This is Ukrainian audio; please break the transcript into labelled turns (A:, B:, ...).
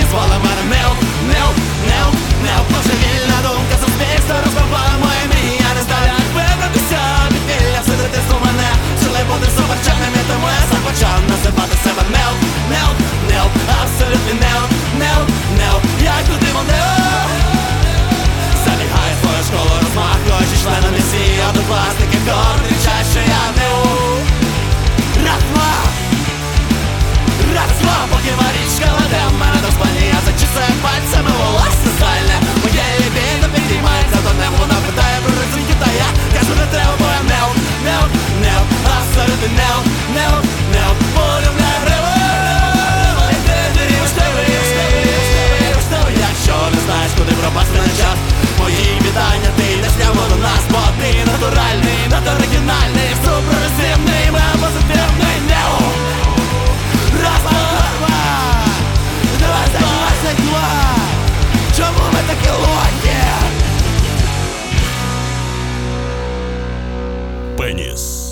A: дозволи мене не божевільна думка суспільства розбиває мої мрії. Я не знаю, як вибратися від вілля, все дитинство мене жили бути суперченним, і тому я сам почав називати себе абсолютно як тут залягає твоя школа, розмахуючи членами всі однокласники, хор кричать, що я Раз-два, поки Марічка веде мене до спальні, я зачісаю пальцями волосся сальне. Моє лібідо підіймається до неба, вона питає про ризики, та я кажу, не треба, бо я абсолютно полюбляю гриву. Якщо не знаєш, куди пропасти на час, мої вітання, ти йдеш прямо до нас, бо ти натуральний, надоригінальний, супрогресивний, позитивний Чому ми такі лоні?
B: Пеніс.